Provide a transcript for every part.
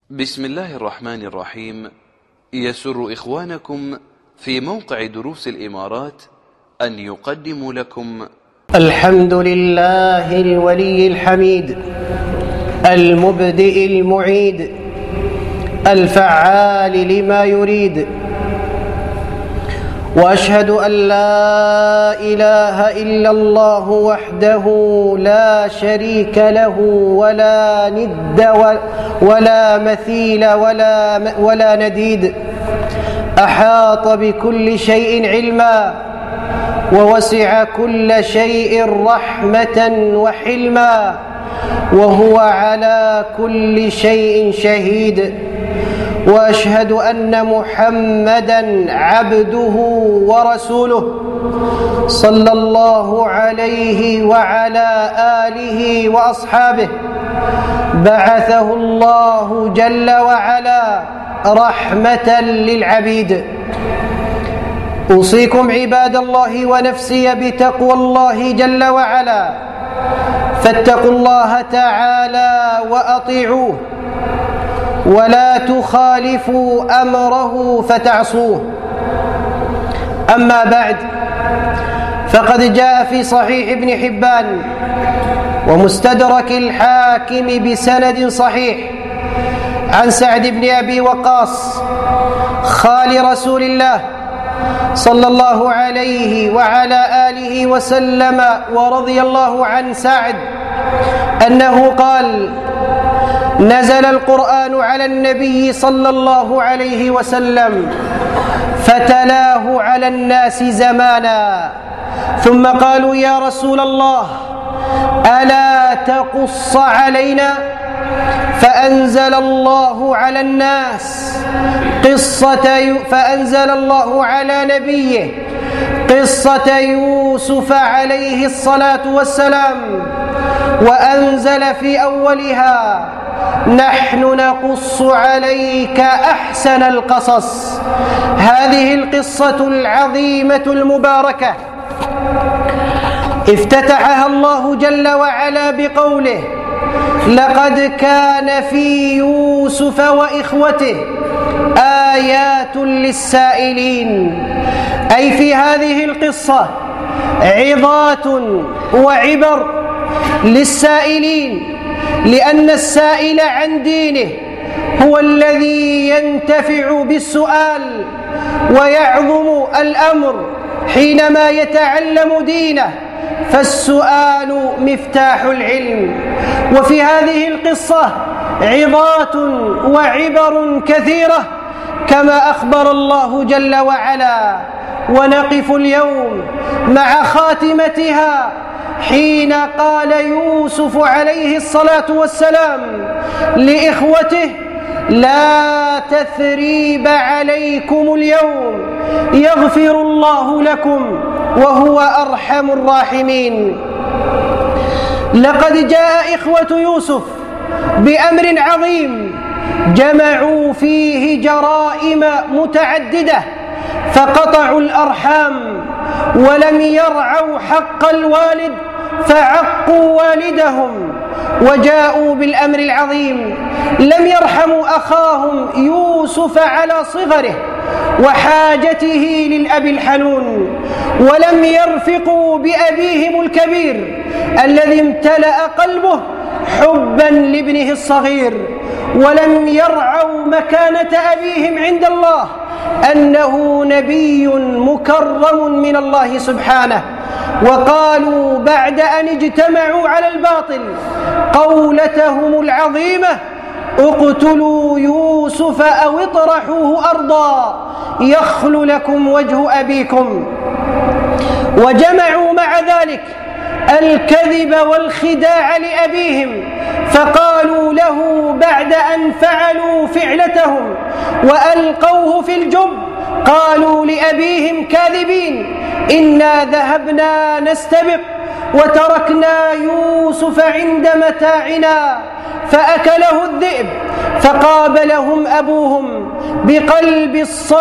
بسم الله الرحمن الرحيم. يسر إخوانكم في موقع دروس الإمارات أن يقدموا لكم الحمد لله الولي الحميد المبدئ المعيد الفعال لما يريد، وأشهد أن لا إله إلا الله وحده لا شريك له ولا ند ولا مثيل ولا نديد، أحاط بكل شيء علما ووسع كل شيء رحمة وحلما، وهو على كل شيء شهيد. وأشهد أن محمدًا عبده ورسوله صلى الله عليه وعلى آله وأصحابه، بعثه الله جل وعلا رحمة للعبيد. أوصيكم عباد الله ونفسي بتقوى الله جل وعلا، فاتقوا الله تعالى وأطيعوه، ولا تخالفوا أمره فتعصوه. أما بعد، فقد جاء في صحيح ابن حبان ومستدرك الحاكم بسند صحيح عن سعد بن أبي وقاص خال رسول الله صلى الله عليه وعلى آله وسلم ورضي الله عن سعد أنه قال: نزل القرآن على النبي صلى الله عليه وسلم فتلاه على الناس زمانا، ثم قالوا: يا رسول الله ألا تقص علينا؟ فأنزل الله على نبيه قصة يوسف عليه الصلاة والسلام، وأنزل في أولها: نحن نقص عليك أحسن القصص. هذه القصة العظيمة المباركة افتتحها الله جل وعلا بقوله: لقد كان في يوسف وإخوته آيات للسائلين. أي في هذه القصة عظات وعبر للسائلين، لأن السائل عن دينه هو الذي ينتفع بالسؤال ويعظم الأمر حينما يتعلم دينه، فالسؤال مفتاح العلم. وفي هذه القصة عظات وعبر كثيرة كما أخبر الله جل وعلا، ونقف اليوم مع خاتمتها حين قال يوسف عليه الصلاة والسلام لإخوته: لا تثريب عليكم اليوم يغفر الله لكم وهو أرحم الراحمين. لقد جاء إخوة يوسف بأمر عظيم جمعوا فيه جرائم متعددة، فقطعوا الأرحام ولم يرعوا حق الوالد فعقوا والدهم، وجاءوا بالأمر العظيم. لم يرحموا أخاهم يوسف على صغره وحاجته للأب الحنون، ولم يرفقوا بأبيهم الكبير الذي امتلأ قلبه حبا لابنه الصغير، ولم يرعوا مكانة أبيهم عند الله أنه نبي مكرم من الله سبحانه. وقالوا بعد أن اجتمعوا على الباطل قولتهم العظيمة: اقتلوا يوسف أو اطرحوه أرضا يخل لكم وجه أبيكم. وجمعوا مع ذلك الكذب والخداع لأبيهم، فقالوا له بعد أن فعلوا فعلتهم وألقوه في الجب، قالوا لأبيهم كاذبين: إنا ذهبنا نستبق وتركنا يوسف عند متاعنا فأكله الذئب. فقابلهم أبوهم بقلب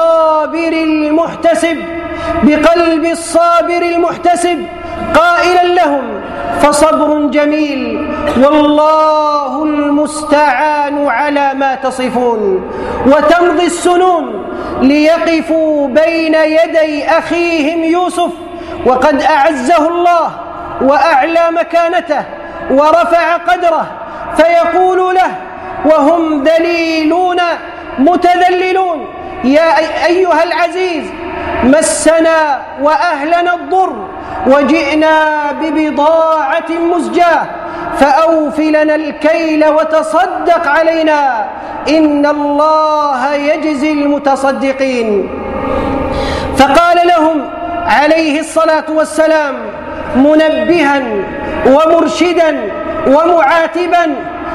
الصابر المحتسب قائلا لهم: فصبر جميل والله المستعان على ما تصفون. وتمضي السنون ليقفوا بين يدي أخيهم يوسف وقد أعزه الله وأعلى مكانته ورفع قدره، فيقول له وهم ذليلون متذللون: يا أيها العزيز، مسنا وأهلنا الضر وجئنا ببضاعة مزجاة فأوف لنا الكيل وتصدق علينا إن الله يجزي المتصدقين. فقال لهم عليه الصلاة والسلام منبها ومرشدا ومعاتبا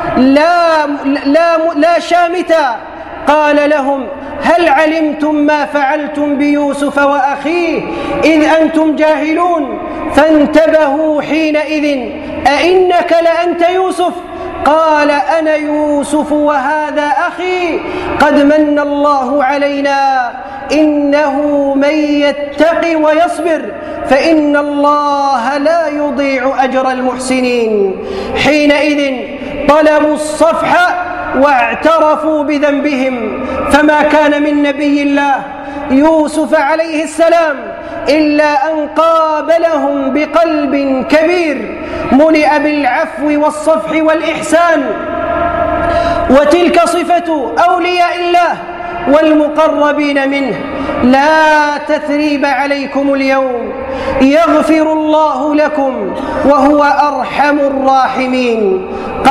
لا شامتا، قال لهم: هل علمتم ما فعلتم بيوسف وأخيه إذ أنتم جاهلون؟ فانتبهوا حينئذ: أئنك لأنت يوسف؟ قال: أنا يوسف وهذا أخي، قد من الله علينا إنه من يتق ويصبر فإن الله لا يضيع أجر المحسنين. حينئذ طلبوا الصفح واعترفوا بذنبهم، فما كان من نبي الله يوسف عليه السلام إلا أن قابلهم بقلب كبير ملئ بالعفو والصفح والإحسان، وتلك صفة أولياء الله والمقربين منه. لا تثريب عليكم اليوم يغفر الله لكم وهو أرحم الراحمين.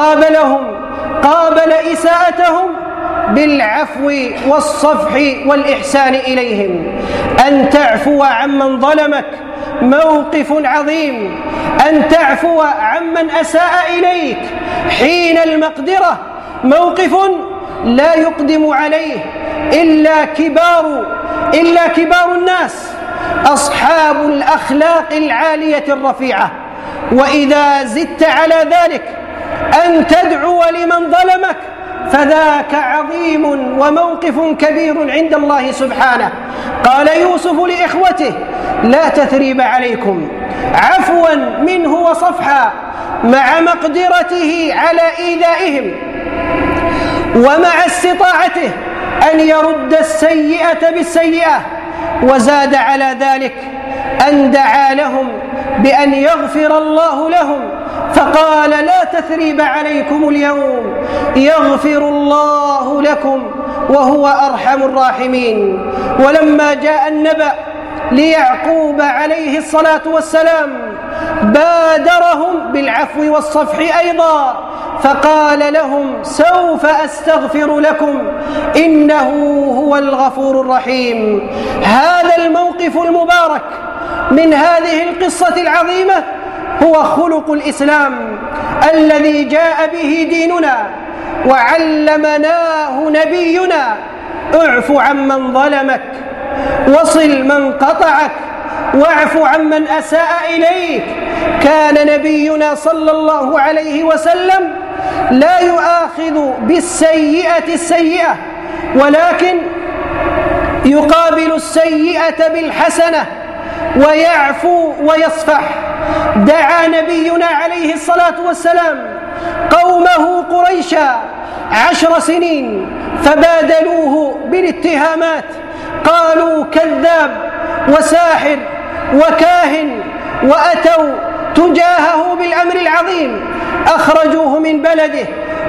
قابل إساءتهم بالعفو والصفح والإحسان إليهم. أن تعفو عمن ظلمك موقف عظيم، أن تعفو عمن أساء إليك حين المقدرة موقف لا يقدم عليه إلا كبار الناس أصحاب الأخلاق العالية الرفيعة. وإذا زدت على ذلك أن تدعو لمن ظلمك فذاك عظيم وموقف كبير عند الله سبحانه. قال يوسف لإخوته: لا تثريب عليكم، عفوا منه وصفحا مع مقدرته على إيذائهم ومع استطاعته أن يرد السيئة بالسيئة. وزاد على ذلك أن دعا لهم بأن يغفر الله لهم، فقال: لا تثريب عليكم اليوم يغفر الله لكم وهو أرحم الراحمين. ولما جاء النبأ ليعقوب عليه الصلاة والسلام بادرهم بالعفو والصفح أيضا، فقال لهم: سوف أستغفر لكم إنه هو الغفور الرحيم. هذا الموقف المبارك من هذه القصة العظيمة هو خلق الإسلام الذي جاء به ديننا وعلمناه نبينا: اعف عمن ظلمك، وصل من قطعك، واعف عمن أساء إليك. كان نبينا صلى الله عليه وسلم لا يؤاخذ بالسيئة السيئة، ولكن يقابل السيئة بالحسنة ويعفو ويصفح. دعا نبينا عليه الصلاة والسلام قومه قريشا 10 سنين فبادلوه بالاتهامات، قالوا: كذاب وساحر وكاهن، وأتوا تجاهه بالأمر العظيم، أخرجوه من بلده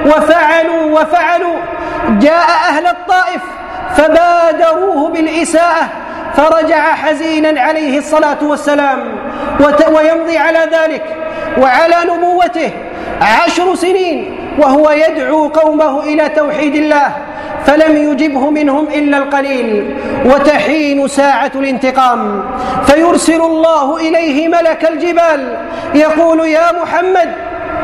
وفعلوا. جاء أهل الطائف فبادروه بالإساءة، فرجع حزينا عليه الصلاة والسلام. ويمضي على ذلك وعلى نبوته 10 سنين وهو يدعو قومه إلى توحيد الله، فلم يجبه منهم إلا القليل. وتحين ساعة الانتقام فيرسل الله إليه ملك الجبال يقول: يا محمد،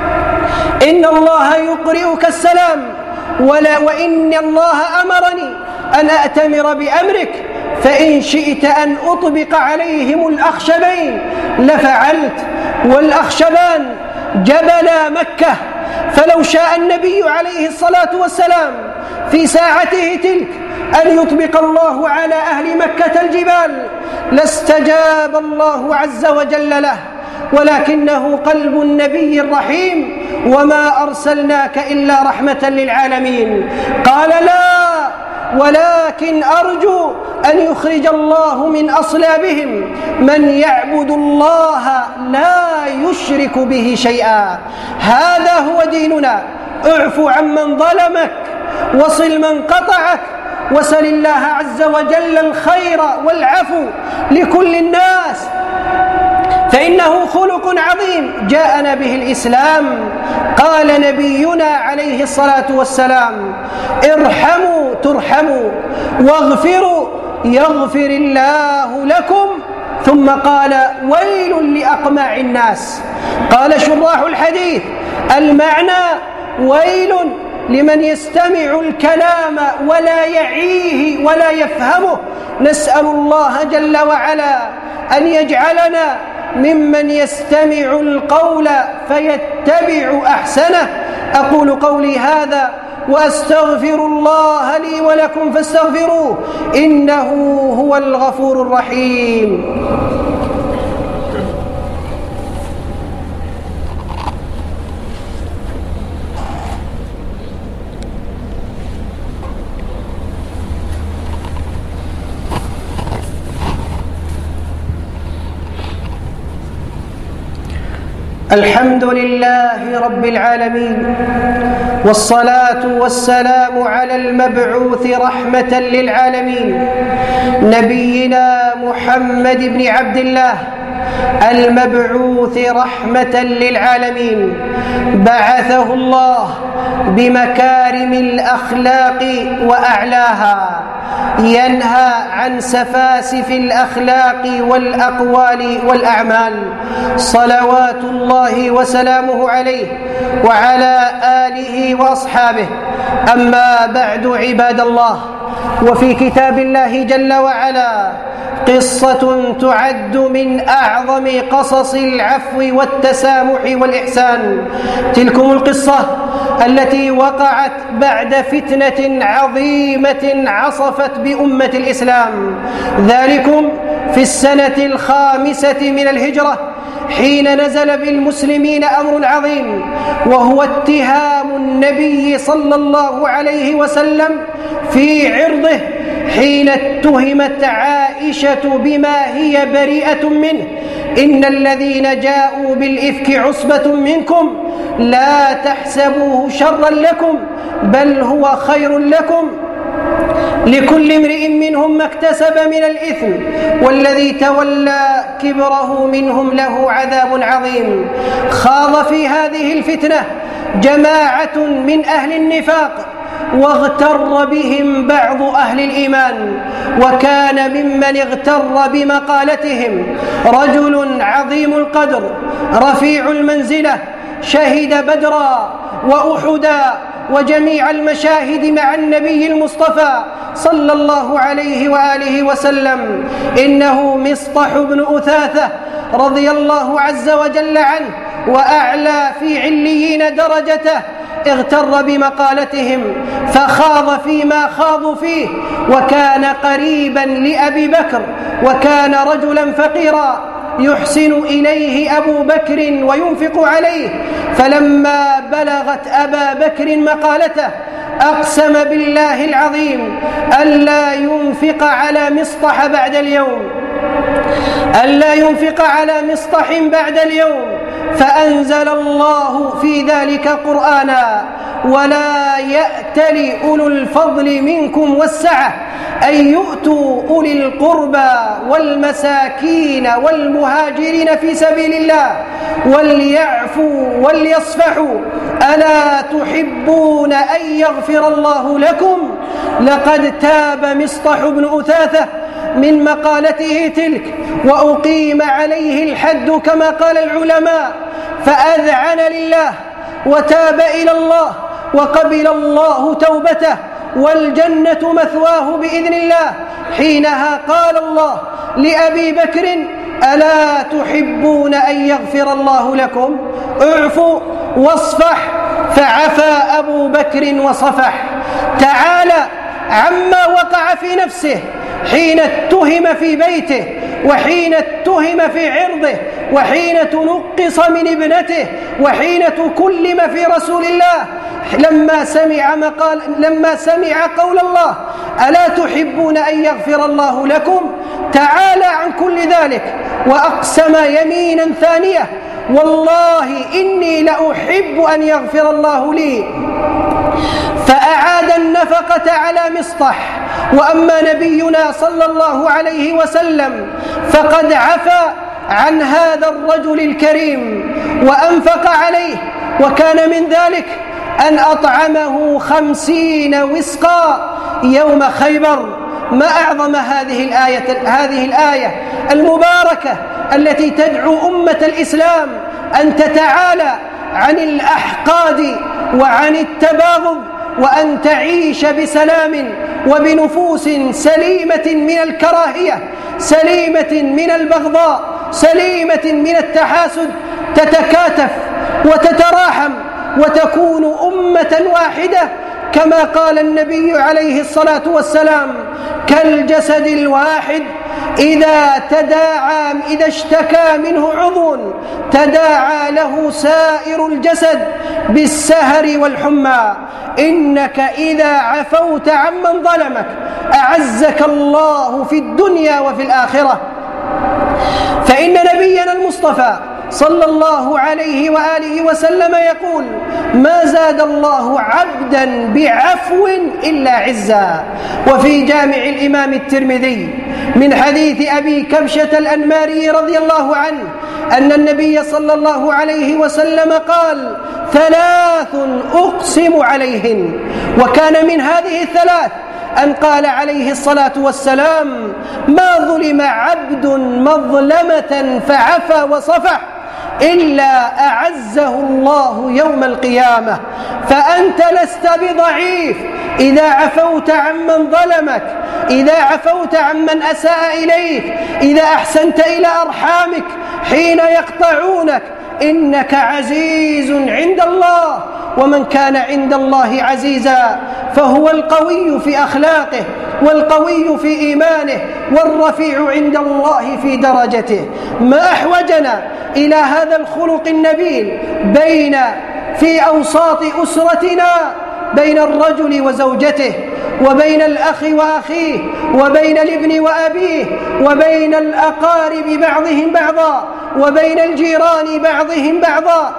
إن الله يقرئك السلام، وإن الله أمرني أن أأتمر بأمرك، فإن شئت أن أطبق عليهم الأخشبين لفعلت. والأخشبان جبل مكة، فلو شاء النبي عليه الصلاة والسلام في ساعته تلك أن يطبق الله على أهل مكة الجبال لاستجاب الله عز وجل له. ولكنه قلب النبي الرحيم: وما أرسلناك إلا رحمة للعالمين. قال: لا، ولكن أرجو أن يخرج الله من أصلابهم من يعبد الله لا يشرك به شيئا. هذا هو ديننا: اعف عمن ظلمك، وصل من قطعك، وسل الله عز وجل الخير والعفو لكل الناس، فإنه خلق عظيم جاءنا به الإسلام. قال نبينا عليه الصلاة والسلام: ارحموا ترحموا، واغفروا يغفر الله لكم. ثم قال: ويل لأقماع الناس. قال شراح الحديث: المعنى: ويل لمن يستمع الكلام ولا يعيه ولا يفهمه. نسأل الله جل وعلا أن يجعلنا ممن يستمع القول فيتبع أحسنه. أقول قولي هذا وأستغفر الله لي ولكم فاستغفروه إنه هو الغفور الرحيم. الحمد لله رب العالمين، والصلاة والسلام على المبعوث رحمة للعالمين نبينا محمد بن عبد الله المبعوث رحمة للعالمين. بعثه الله بمكارم الأخلاق وأعلاها، ينهى عن سفاسف الأخلاق والأقوال والأعمال، صلوات الله وسلامه عليه وعلى آله وأصحابه. أما بعد، عباد الله، وفي كتاب الله جل وعلا قصة تعد من أعظم قصص العفو والتسامح والإحسان. تلكم القصة التي وقعت بعد فتنة عظيمة عصفت بأمة الإسلام، ذلكم في السنة 5 من الهجرة، حين نزل بالمسلمين أمر عظيم، وهو اتهام النبي صلى الله عليه وسلم في عرضه، حين اتهمت عائشة بما هي بريئة منه: إن الذين جاءوا بالإفك عصبة منكم لا تحسبوه شرا لكم بل هو خير لكم، لكل امرئ منهم ما اكتسب من الإثم والذي تولى كبره منهم له عذاب عظيم. خاض في هذه الفتنة جماعة من أهل النفاق، واغتر بهم بعض أهل الإيمان، وكان ممن اغتر بمقالتهم رجل عظيم القدر رفيع المنزلة، شهد بدرا وأحدا وجميع المشاهد مع النبي المصطفى صلى الله عليه وآله وسلم. إنه مصطح بن أثاثة رضي الله عز وجل عنه، وأعلى في عليين درجته، اغتر بمقالتهم فخاض فيما خاضوا فيه، وكان قريبا لأبي بكر، وكان رجلا فقيرا يحسن إليه أبو بكر وينفق عليه. فلما بلغت أبا بكر مقالته أقسم بالله العظيم ألا ينفق على مصطح بعد اليوم، ألا ينفق على مصطح بعد اليوم. فأنزل الله في ذلك قرآنا: ولا يأتل أولو الفضل منكم والسعة أن يؤتوا أولي القربى والمساكين والمهاجرين في سبيل الله وليعفوا وليصفحوا ألا تحبون أن يغفر الله لكم. لقد تاب مصطح بن أثاثة من مقالته تلك، وأقيم عليه الحد كما قال العلماء، فأذعن لله وتاب إلى الله، وقبل الله توبته، والجنة مثواه بإذن الله. حينها قال الله لأبي بكر: ألا تحبون أن يغفر الله لكم؟ اعفوا واصفح. فعفى أبو بكر وصفح. تعالى عما وقع في نفسه حين اتهم في بيته وحين اتهم في عرضه، وحين تنقص من ابنته، وحين تكلم في رسول الله، لما سمع قول الله: ألا تحبون أن يغفر الله لكم؟ تعالى عن كل ذلك وأقسم يمينا ثانية: والله إني لأحب أن يغفر الله لي. فأعاد النفقة على مصطح. وأما نبينا صلى الله عليه وسلم فقد عفى عن هذا الرجل الكريم وأنفق عليه، وكان من ذلك أن أطعمه 50 وسقا يوم خيبر. ما أعظم هذه الآية المباركة التي تدعو أمة الإسلام أن تتعالى عن الأحقاد وعن التباغض، وأن تعيش بسلام وبنفوس سليمة من الكراهية، سليمة من البغضاء، سليمة من التحاسد، تتكاتف وتتراحم وتكون أمة واحدة، كما قال النبي عليه الصلاة والسلام: كالجسد الواحد إذا اشتكى منه عضو تداعى له سائر الجسد بالسهر والحمى. إنك إذا عفوت عمن ظلمك أعزك الله في الدنيا وفي الآخرة. فإن نبينا المصطفى صلى الله عليه وآله وسلم يقول: ما زاد الله عبدا بعفو إلا عزا. وفي جامع الإمام الترمذي من حديث أبي كبشة الأنماري رضي الله عنه أن النبي صلى الله عليه وسلم قال: 3 أقسم عليهن. وكان من هذه الثلاث أن قال عليه الصلاة والسلام: ما ظلم عبد مظلمة فعفى وصفح إلا أعزه الله يوم القيامة. فأنت لست بضعيف إذا عفوت عمن ظلمك، إذا عفوت عمن أساء إليك، إذا أحسنت إلى أرحامك حين يقطعونك. إنك عزيز عند الله، ومن كان عند الله عزيزا فهو القوي في أخلاقه، والقوي في إيمانه، والرفيع عند الله في درجته. ما أحوجنا إلى هذا الخلق النبيل في أوساط أسرتنا، بين الرجل وزوجته، وبين الأخ وأخيه، وبين الابن وأبيه، وبين الأقارب بعضهم بعضا، وبين الجيران بعضهم بعضا.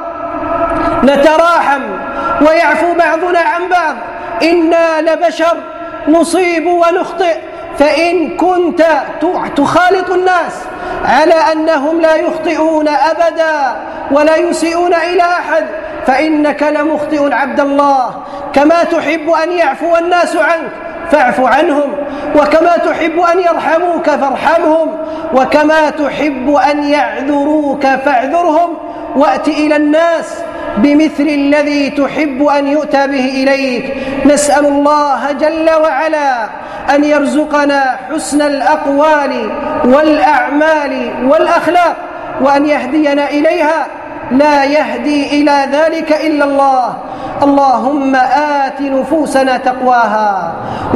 نتراحم ويعفو بعضنا عن بعض. إنا لبشر نصيب ونخطئ. فإن كنت تخالط الناس على أنهم لا يخطئون أبدا ولا يسيئون إلى أحد فإنك لمخطئ عبد الله. كما تحب أن يعفو الناس عنك فاعف عنهم، وكما تحب أن يرحموك فارحمهم، وكما تحب أن يعذروك فاعذرهم. وأت إلى الناس بمثل الذي تحب أن يؤتى به إليك. نسأل الله جل وعلا أن يرزقنا حسن الأقوال والأعمال والأخلاق، وأن يهدينا إليها، لا يهدي إلى ذلك إلا الله. اللهم آت نفوسنا تقواها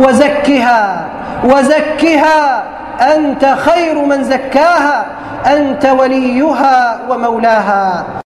وزكها أنت خير من زكاها، أنت وليها ومولاها.